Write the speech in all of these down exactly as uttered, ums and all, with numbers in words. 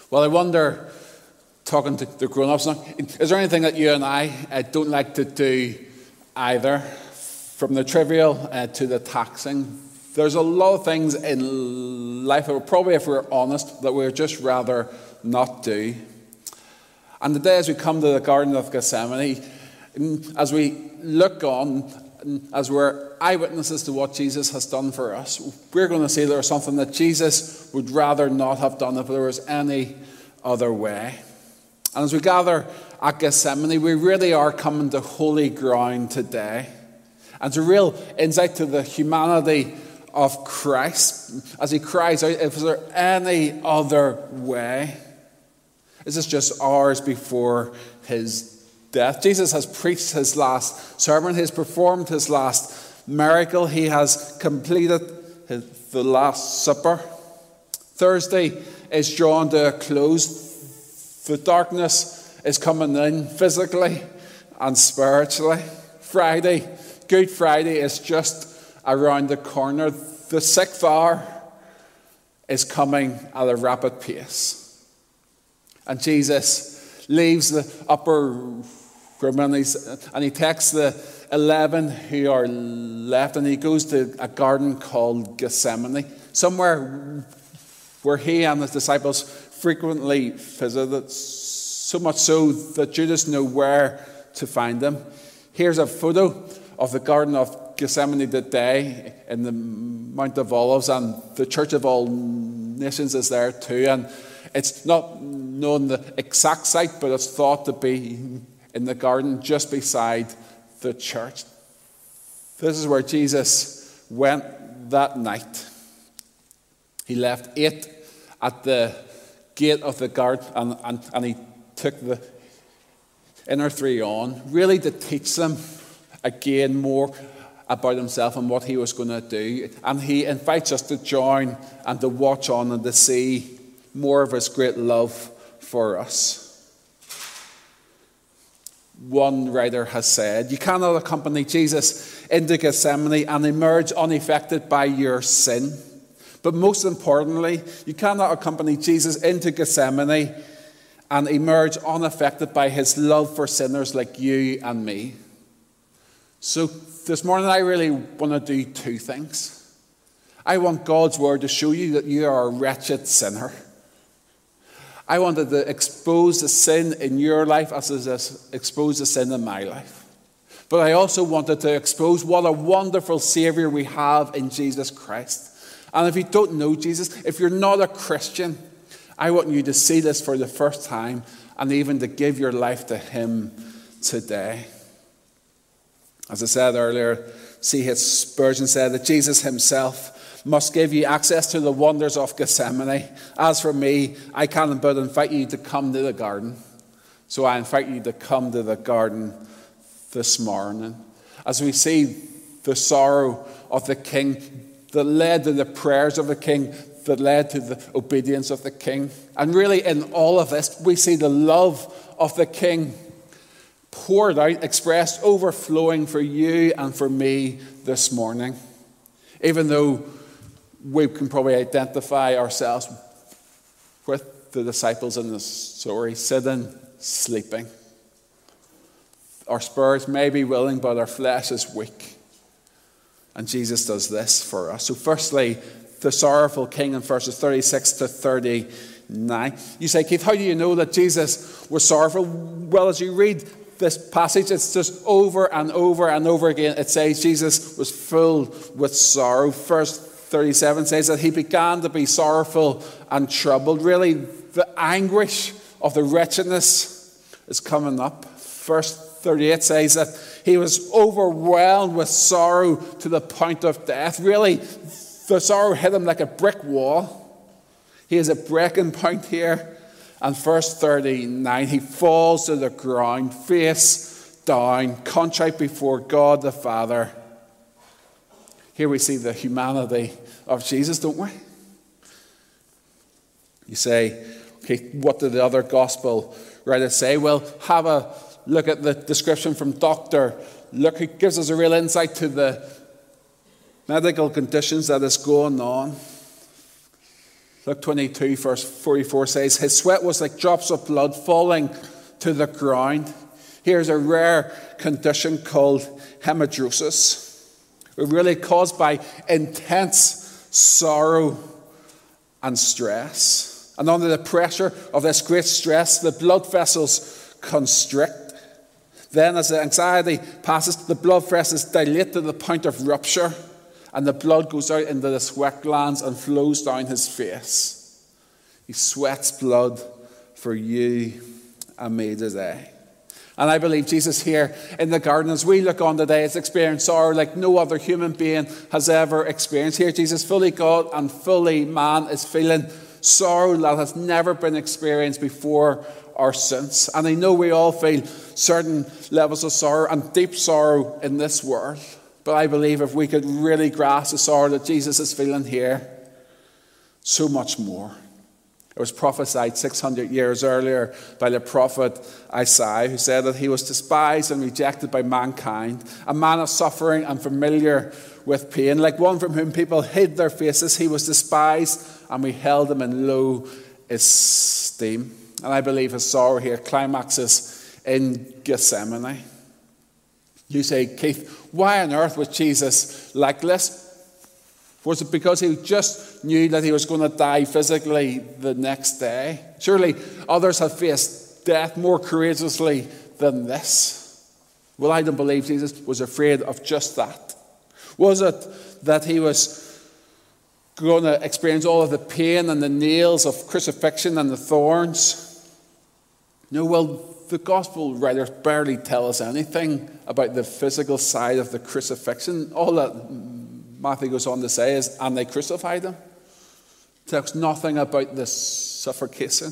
Well, I wonder, talking to the grown-ups now, is there anything that you and I uh, don't like to do either? From the trivial uh, to the taxing. There's a lot of things in life that probably, if we're honest, that we'd just rather not do. And today, as we come to the Garden of Gethsemane, as we look on, as we're eyewitnesses to what Jesus has done for us, we're going to see there's something that Jesus would rather not have done if there was any other way. And as we gather at Gethsemane, we really are coming to holy ground today. And it's a real insight to the humanity of Christ as he cries out, is there any other way? Is this just ours before his death? Jesus has preached his last sermon. He has performed his last miracle. He has completed his, the Last Supper. Thursday is drawn to a close. The darkness is coming in physically and spiritually. Friday, Good Friday, is just around the corner. The sixth hour is coming at a rapid pace. And Jesus leaves the upper room and, he's, and he takes the eleven who are left and he goes to a garden called Gethsemane, somewhere where he and his disciples frequently visited, so much so that Judas knew where to find him. Here's a photo of the Garden of Gethsemane today in the Mount of Olives, and the Church of All Nations is there too. And it's not known the exact site, but it's thought to be in the garden just beside the church. This is where Jesus went that night. He left eight at the gate of the garden, and, and, and he took the inner three on, really to teach them again more about himself and what he was going to do. And he invites us to join and to watch on and to see more of his great love for us. One writer has said, you cannot accompany Jesus into Gethsemane and emerge unaffected by your sin. But most importantly, you cannot accompany Jesus into Gethsemane and emerge unaffected by his love for sinners like you and me. So this morning I really want to do two things. I want God's word to show you that you are a wretched sinner. I wanted to expose the sin in your life as it has exposed the sin in my life. But I also wanted to expose what a wonderful Savior we have in Jesus Christ. And if you don't know Jesus, if you're not a Christian, I want you to see this for the first time and even to give your life to him today. As I said earlier, C H Spurgeon said that Jesus himself must give you access to the wonders of Gethsemane. As for me, I can't but invite you to come to the garden. So I invite you to come to the garden this morning. As we see the sorrow of the king that led to the prayers of the king, that led to the obedience of the king. And really in all of this, we see the love of the king poured out, expressed, overflowing for you and for me this morning. Even though we can probably identify ourselves with the disciples in the story, sitting, sleeping. Our spirits may be willing, but our flesh is weak. And Jesus does this for us. So firstly, the sorrowful king in verses thirty-six to thirty-nine. You say, Keith, how do you know that Jesus was sorrowful? Well, as you read this passage, it's just over and over and over again. It says Jesus was filled with sorrow. Verse thirty-seven says that he began to be sorrowful and troubled. Really, the anguish of the wretchedness is coming up. Verse thirty-eight says that he was overwhelmed with sorrow to the point of death. Really, the sorrow hit him like a brick wall. He has a breaking point here. And verse thirty-nine, he falls to the ground, face down, contrite before God the Father. Here we see the humanity of Jesus, don't we? You say, okay, what did the other gospel writers say? Well, have a look at the description from Doctor Luke, who gives us a real insight to the medical conditions that is going on. Luke twenty-two, verse forty-four says, his sweat was like drops of blood falling to the ground. Here's a rare condition called hematidrosis, really caused by intense sorrow and stress. And under the pressure of this great stress, the blood vessels constrict. Then as the anxiety passes, the blood vessels dilate to the point of rupture, and the blood goes out into the sweat glands and flows down his face. He sweats blood for you and me today. And I believe Jesus here in the garden, as we look on today, has experienced sorrow like no other human being has ever experienced. Here, Jesus, fully God and fully man, is feeling sorrow that has never been experienced before or since. And I know we all feel certain levels of sorrow and deep sorrow in this world. But I believe if we could really grasp the sorrow that Jesus is feeling here, so much more. It was prophesied six hundred years earlier by the prophet Isaiah, who said that he was despised and rejected by mankind, a man of suffering and familiar with pain. Like one from whom people hid their faces, he was despised, and we held him in low esteem. And I believe his sorrow here climaxes in Gethsemane. You say, Keith, why on earth was Jesus like this? Was it because he just knew that he was going to die physically the next day? Surely others have faced death more courageously than this. Well, I don't believe Jesus was afraid of just that. Was it that he was going to experience all of the pain and the nails of crucifixion and the thorns? No, well, the gospel writers barely tell us anything about the physical side of the crucifixion. All that Matthew goes on to say is, and they crucified him. It tells nothing about the suffocation.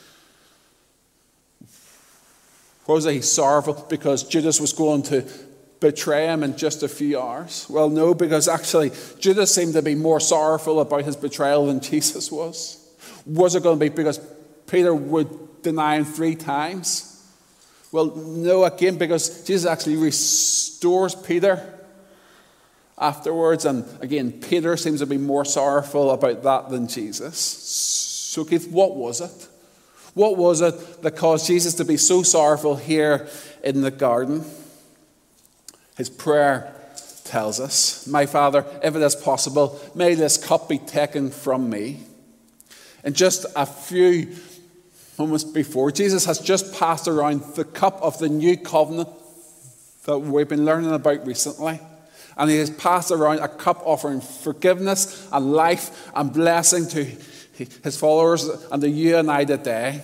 Was he sorrowful because Judas was going to betray him in just a few hours? Well, no, because actually Judas seemed to be more sorrowful about his betrayal than Jesus was. Was it going to be because Peter would deny him three times? Well, no, again, because Jesus actually restores Peter afterwards. And again, Peter seems to be more sorrowful about that than Jesus. So, Keith, what was it? What was it that caused Jesus to be so sorrowful here in the garden? His prayer tells us, my Father, if it is possible, may this cup be taken from me. And just a few moments before, Jesus has just passed around the cup of the new covenant that we've been learning about recently. And he has passed around a cup offering forgiveness and life and blessing to his followers and to you and I today.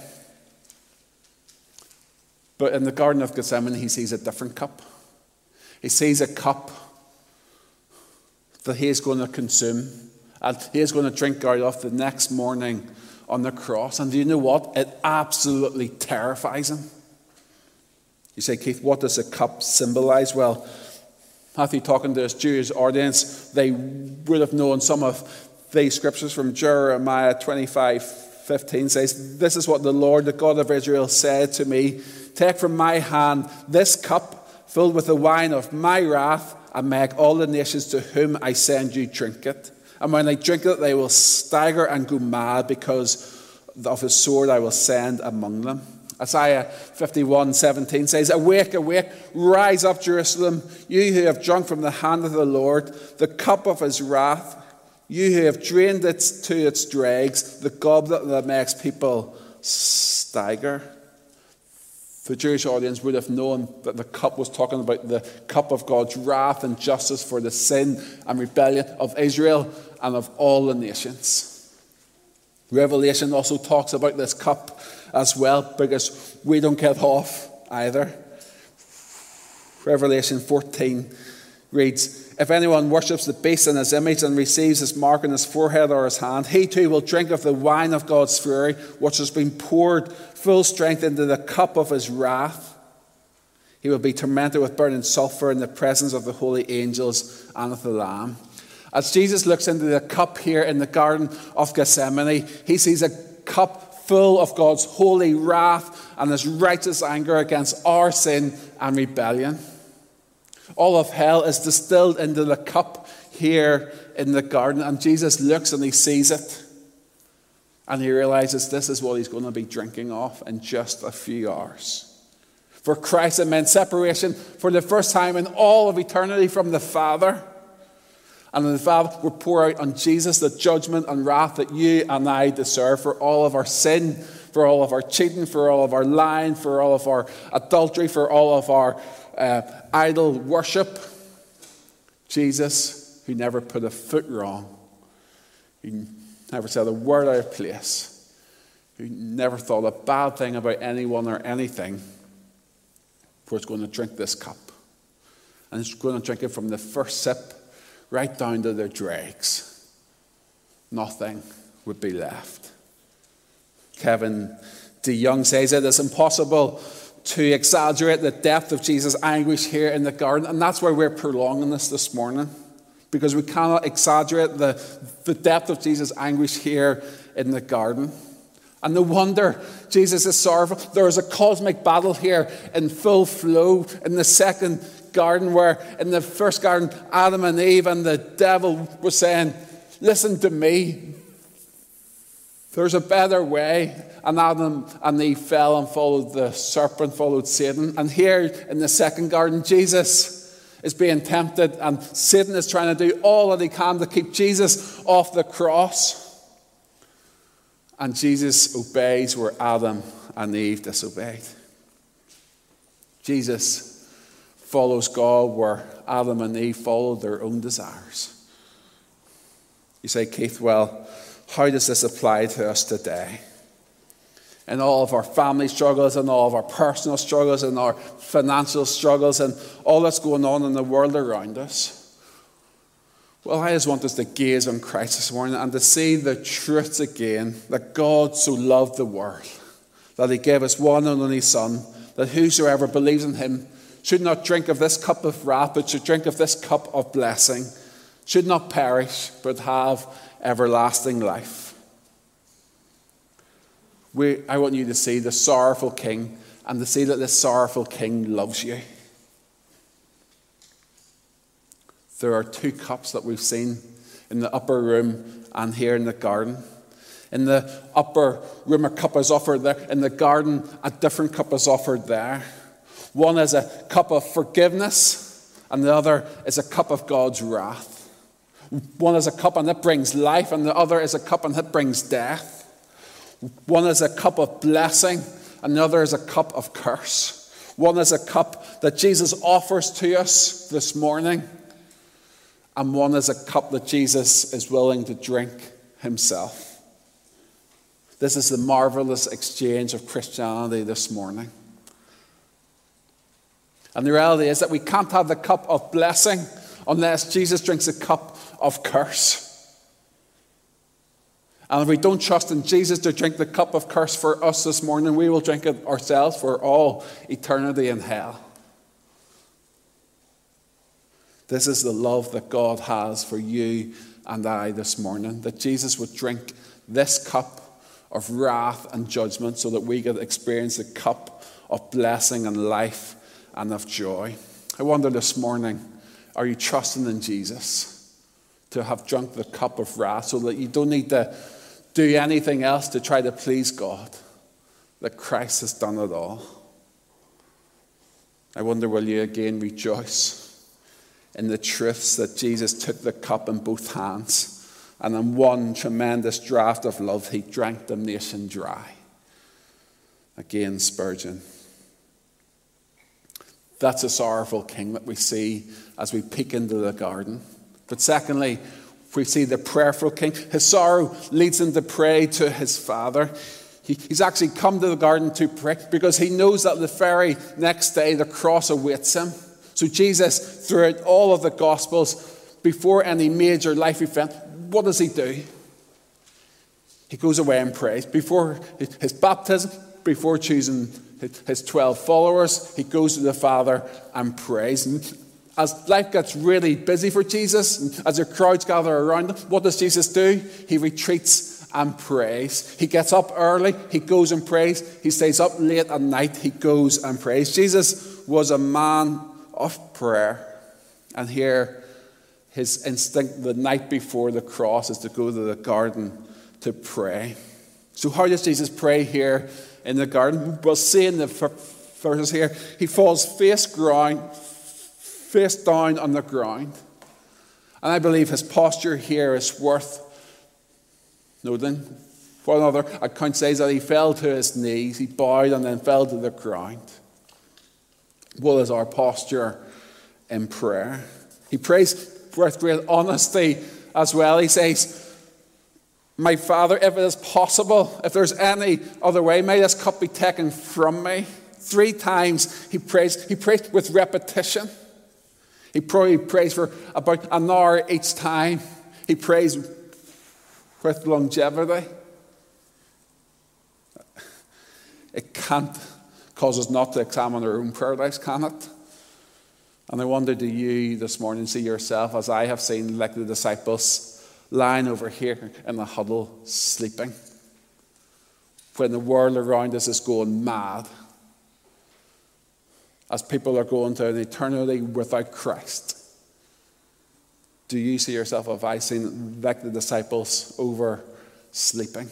But in the Garden of Gethsemane, he sees a different cup. He sees a cup that he is going to consume and he is going to drink out of the next morning on the cross. And do you know what? It absolutely terrifies him. You say, Keith, what does the cup symbolize? Well, Matthew, talking to his Jewish audience, they would have known some of these scriptures from Jeremiah twenty-five fifteen says, this is what the Lord, the God of Israel, said to me, take from my hand this cup filled with the wine of my wrath, and make all the nations to whom I send you drink it. And when they drink it, they will stagger and go mad because of the sword I will send among them. Isaiah fifty-one seventeen says, awake, awake, rise up, Jerusalem, you who have drunk from the hand of the Lord, the cup of his wrath, you who have drained it to its dregs, the goblet that makes people stagger. The Jewish audience would have known that the cup was talking about the cup of God's wrath and justice for the sin and rebellion of Israel and of all the nations. Revelation also talks about this cup as well, because we don't get off either. Revelation fourteen reads, if anyone worships the beast in his image and receives his mark on his forehead or his hand, he too will drink of the wine of God's fury, which has been poured full strength into the cup of his wrath. He will be tormented with burning sulfur in the presence of the holy angels and of the Lamb. As Jesus looks into the cup here in the Garden of Gethsemane, he sees a cup full of God's holy wrath and his righteous anger against our sin and rebellion. All of hell is distilled into the cup here in the garden, and Jesus looks and he sees it. And he realizes this is what he's going to be drinking off in just a few hours. For Christ, it meant separation for the first time in all of eternity from the Father. And the Father will pour out on Jesus the judgment and wrath that you and I deserve for all of our sin, for all of our cheating, for all of our lying, for all of our adultery, for all of our uh, idol worship. Jesus, who never put a foot wrong, who never said a word out of place, who never thought a bad thing about anyone or anything, was going to drink this cup. And he's going to drink it from the first sip right down to the dregs. Nothing would be left. Kevin DeYoung says it is impossible to exaggerate the depth of Jesus' anguish here in the garden. And that's why we're prolonging this this morning. Because we cannot exaggerate the, the depth of Jesus' anguish here in the garden. And no wonder Jesus is sorrowful. There is a cosmic battle here in full flow in the second garden, where in the first garden, Adam and Eve and the devil were saying, listen to me. There's a better way. And Adam and Eve fell and followed the serpent, followed Satan. And here in the second garden, Jesus is being tempted, and Satan is trying to do all that he can to keep Jesus off the cross. And Jesus obeys where Adam and Eve disobeyed. Jesus follows God where Adam and Eve followed their own desires. You say, Keith, well, how does this apply to us today? In all of our family struggles, and all of our personal struggles, and our financial struggles, and all that's going on in the world around us. Well, I just want us to gaze on Christ this morning and to see the truths again, that God so loved the world, that he gave us one and only Son, that whosoever believes in him should not drink of this cup of wrath, but should drink of this cup of blessing, should not perish, but have everlasting life. We, I want you to see the sorrowful King, and to see that this sorrowful King loves you. There are two cups that we've seen in the upper room and here in the garden. In the upper room, a cup is offered there. In the garden, a different cup is offered there. One is a cup of forgiveness, and the other is a cup of God's wrath. One is a cup and it brings life, and the other is a cup and it brings death. One is a cup of blessing, and the other is a cup of curse. One is a cup that Jesus offers to us this morning, and one is a cup that Jesus is willing to drink himself. This is the marvelous exchange of Christianity this morning. And the reality is that we can't have the cup of blessing unless Jesus drinks a cup of curse. And if we don't trust in Jesus to drink the cup of curse for us this morning, we will drink it ourselves for all eternity in hell. This is the love that God has for you and I this morning, that Jesus would drink this cup of wrath and judgment so that we could experience the cup of blessing and life and of joy. I wonder this morning, are you trusting in Jesus to have drunk the cup of wrath so that you don't need to do anything else to try to please God, that Christ has done it all? I wonder, will you again rejoice in the truths that Jesus took the cup in both hands, and in one tremendous draught of love, he drank the nation dry. Again, Spurgeon. That's a sorrowful King that we see as we peek into the garden. But secondly, we see the prayerful King. His sorrow leads him to pray to his Father. He, he's actually come to the garden to pray because he knows that the very next day the cross awaits him. So Jesus, throughout all of the Gospels, before any major life event, what does he do? He goes away and prays. Before his baptism, before choosing his twelve followers, he goes to the Father and prays. And as life gets really busy for Jesus, as the crowds gather around him, what does Jesus do? He retreats and prays. He gets up early, he goes and prays. He stays up late at night, he goes and prays. Jesus was a man of prayer. And here, his instinct the night before the cross is to go to the garden to pray. So how does Jesus pray here in the garden? We'll see in the verses here, he falls face ground, face down on the ground. And I believe his posture here is worth noting. For another account says that he fell to his knees, he bowed and then fell to the ground. What is our posture in prayer? He prays with great honesty as well. He says, my Father, if it is possible, if there's any other way, may this cup be taken from me. Three times he prays. He prays with repetition. He probably prays for about an hour each time. He prays with longevity. It can't cause us not to examine our own prayer lives, can it? And I wonder, do you this morning see yourself as I have seen, like the disciples, lying over here in the huddle, sleeping, when the world around us is going mad, as people are going to an eternity without Christ? Do you see yourself, have I seen, like the disciples, over sleeping?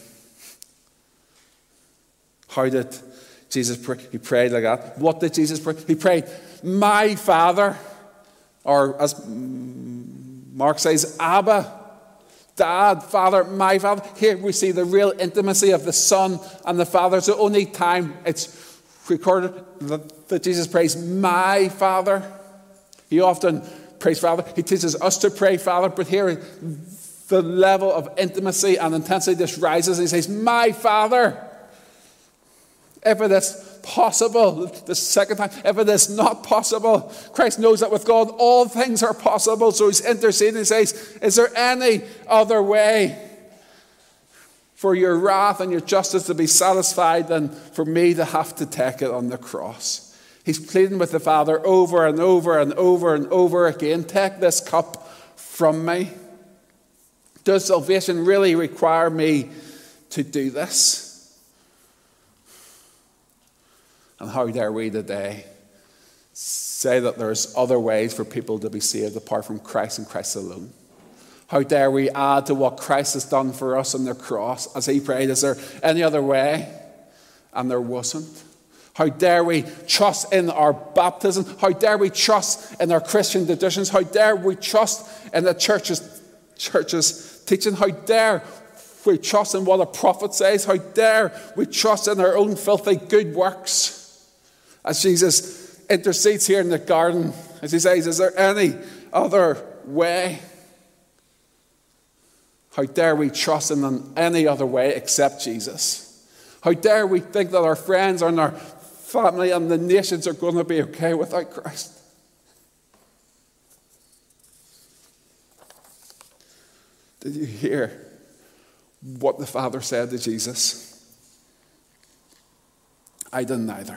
How did Jesus pray? He prayed like that. What did Jesus pray? He prayed, my Father, or as Mark says, Abba, Dad, Father, my Father. Here we see the real intimacy of the Son and the Father. It's the only time it's recorded that, that Jesus prays, my Father. He often prays Father. He teaches us to pray Father, but here the level of intimacy and intensity just rises. And he says, my Father. If it is possible, the second time, if it is not possible, Christ knows that with God all things are possible. So he's interceding and says, is there any other way for your wrath and your justice to be satisfied than for me to have to take it on the cross? He's pleading with the Father over and over and over and over again, take this cup from me. Does salvation really require me to do this? And how dare we today say that there's other ways for people to be saved apart from Christ and Christ alone? How dare we add to what Christ has done for us on the cross? As he prayed, is there any other way? And there wasn't. How dare we trust in our baptism? How dare we trust in our Christian traditions? How dare we trust in the church's, church's teaching? How dare we trust in what a prophet says? How dare we trust in our own filthy good works? As Jesus intercedes here in the garden, as he says, is there any other way? How dare we trust in any other way except Jesus? How dare we think that our friends and our family and the nations are going to be okay without Christ? Did you hear what the Father said to Jesus? I didn't either.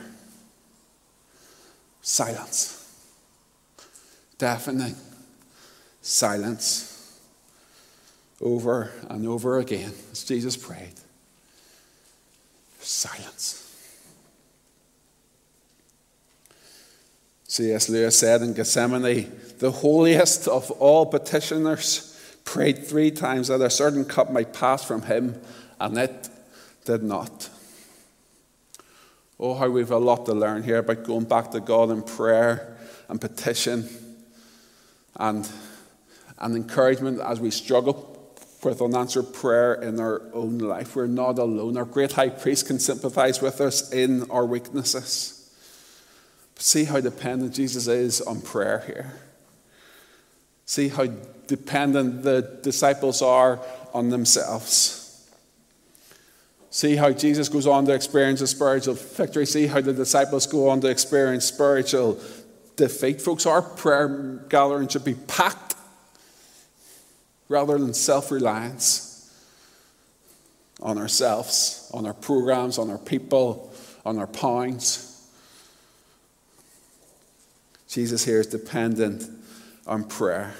Silence. Deafening silence. Over and over again, as Jesus prayed. Silence. C S Lewis said in Gethsemane, the holiest of all petitioners prayed three times that a certain cup might pass from him, and it did not. Oh, how we've a lot to learn here about going back to God in prayer and petition and, and encouragement as we struggle with unanswered prayer in our own life. We're not alone. Our great high priest can sympathize with us in our weaknesses. But see how dependent Jesus is on prayer here. See how dependent the disciples are on themselves. See how Jesus goes on to experience a spiritual victory. See how the disciples go on to experience spiritual defeat. Folks, our prayer gathering should be packed rather than self-reliance on ourselves, on our programs, on our people, on our pounds. Jesus here is dependent on prayer.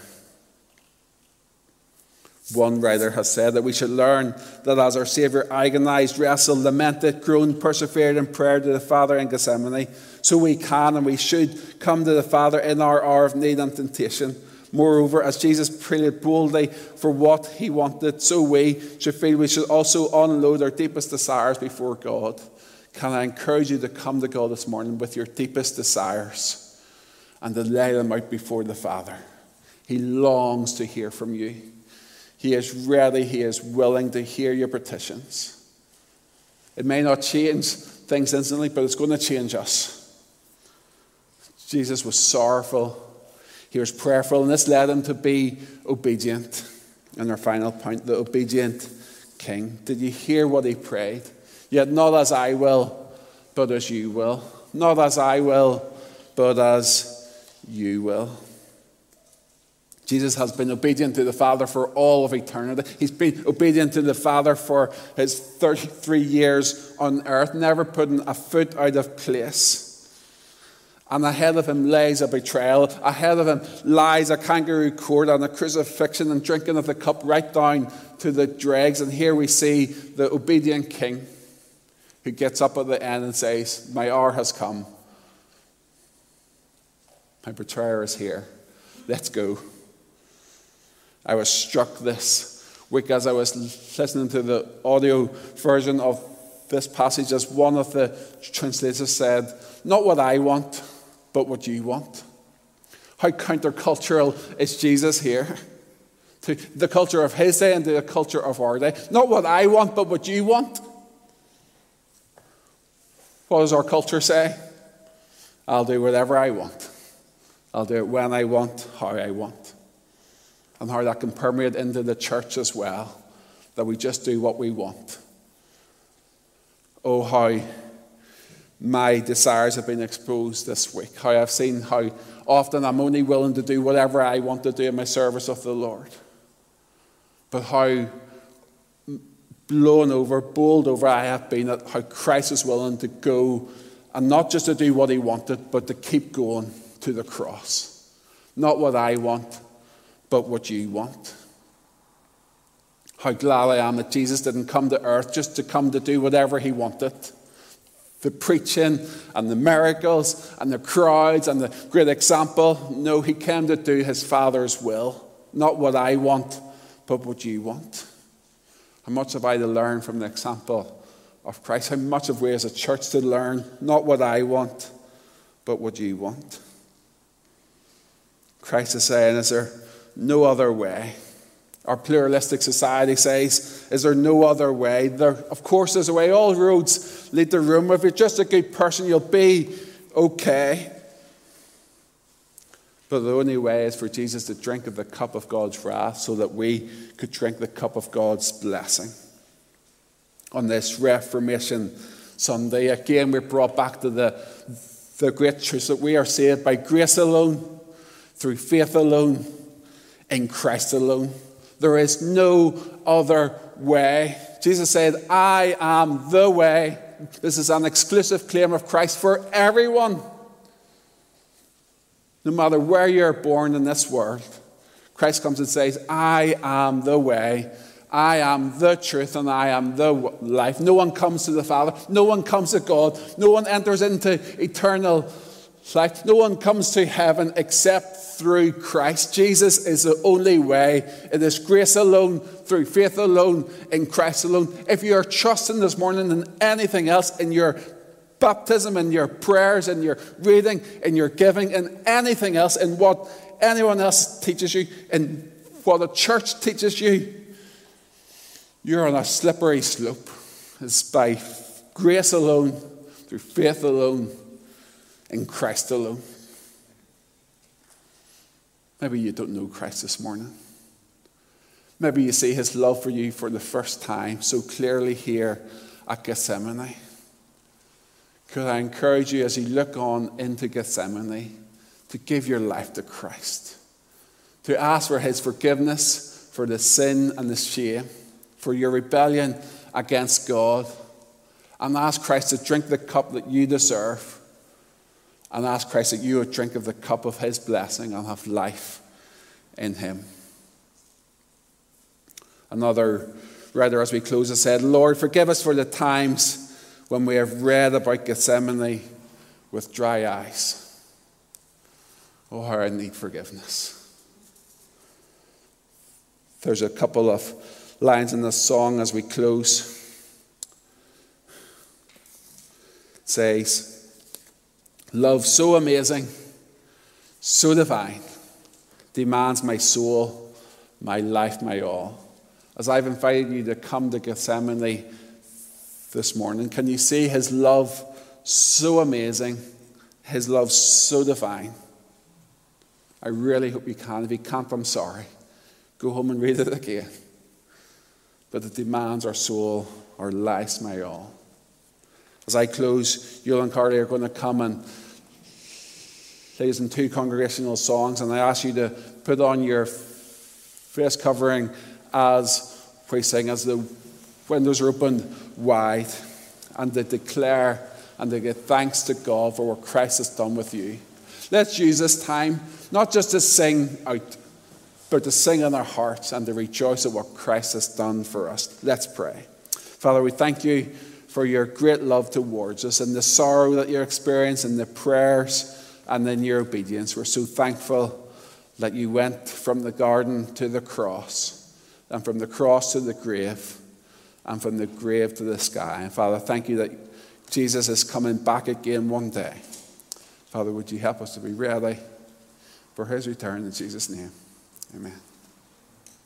One writer has said that we should learn that as our Saviour agonized, wrestled, lamented, groaned, persevered in prayer to the Father in Gethsemane, so we can and we should come to the Father in our hour of need and temptation. Moreover, as Jesus pleaded boldly for what he wanted, so we should feel we should also unload our deepest desires before God. Can I encourage you to come to God this morning with your deepest desires and to lay them out before the Father? He longs to hear from you. He is ready, he is willing to hear your petitions. It may not change things instantly, but it's going to change us. Jesus was sorrowful. He was prayerful, and this led him to be obedient. And our final point, the obedient king. Did you hear what he prayed? Yet not as I will, but as you will. Not as I will, but as you will. Jesus has been obedient to the Father for all of eternity. He's been obedient to the Father for his thirty-three years on earth, never putting a foot out of place. And ahead of him lays a betrayal. Ahead of him lies a kangaroo court and a crucifixion and drinking of the cup right down to the dregs. And here we see the obedient king who gets up at the end and says, my hour has come. My betrayer is here. Let's go. I was struck this week as I was listening to the audio version of this passage, as one of the translators said, not what I want, but what you want. How countercultural is Jesus here to the culture of his day and to the culture of our day. Not what I want, but what you want. What does our culture say? I'll do whatever I want. I'll do it when I want, how I want. And how that can permeate into the church as well, that we just do what we want. Oh, how my desires have been exposed this week. How I've seen how often I'm only willing to do whatever I want to do in my service of the Lord. But how blown over, bowled over I have been at how Christ is willing to go, and not just to do what he wanted, but to keep going to the cross. Not what I want, but what you want. How glad I am that Jesus didn't come to earth just to come to do whatever he wanted. The preaching and the miracles and the crowds and the great example. No, he came to do his Father's will. Not what I want, but what you want. How much have I to learn from the example of Christ? How much have we as a church to learn? Not what I want, but what you want. Christ is saying, is there no other way? Our pluralistic society says, is there no other way? There, of course, there's a way. All roads lead to Rome. If you're just a good person, you'll be okay. But the only way is for Jesus to drink of the cup of God's wrath so that we could drink the cup of God's blessing. On this Reformation Sunday, again, we're brought back to the, the great truth that we are saved by grace alone, through faith alone, in Christ alone. There is no other way. Jesus said, I am the way. This is an exclusive claim of Christ for everyone. No matter where you're born in this world, Christ comes and says, I am the way, I am the truth, and I am the life. No one comes to the Father. No one comes to God. No one enters into eternal life. No one comes to heaven except through Christ. Jesus is the only way. It is grace alone, through faith alone, in Christ alone. If you are trusting this morning in anything else, in your baptism, in your prayers, in your reading, in your giving, in anything else, in what anyone else teaches you, in what a church teaches you, you're on a slippery slope. It's by grace alone, through faith alone, in Christ alone. Maybe you don't know Christ this morning. Maybe you see his love for you for the first time so clearly here at Gethsemane. Could I encourage you as you look on into Gethsemane to give your life to Christ, to ask for his forgiveness for the sin and the shame, for your rebellion against God, and ask Christ to drink the cup that you deserve, and ask Christ that you would drink of the cup of his blessing and have life in him. Another writer, as we close, has said, Lord, forgive us for the times when we have read about Gethsemane with dry eyes. Oh, how I need forgiveness. There's a couple of lines in this song as we close. It says, love so amazing, so divine, demands my soul, my life, my all. As I've invited you to come to Gethsemane this morning, can you see his love so amazing, his love so divine? I really hope you can. If you can't, I'm sorry. Go home and read it again. But it demands our soul, our lives, my all. As I close, Yul and Carly are going to come and lead us in two congregational songs, and I ask you to put on your face covering as we sing, as the windows are opened wide, and to declare and to give thanks to God for what Christ has done with you. Let's use this time not just to sing out, but to sing in our hearts and to rejoice at what Christ has done for us. Let's pray. Father, we thank you for your great love towards us and the sorrow that you experience and the prayers and then your obedience. We're so thankful that you went from the garden to the cross, and from the cross to the grave, and from the grave to the sky. And Father, thank you that Jesus is coming back again one day. Father, would you help us to be ready for his return in Jesus' name? Amen.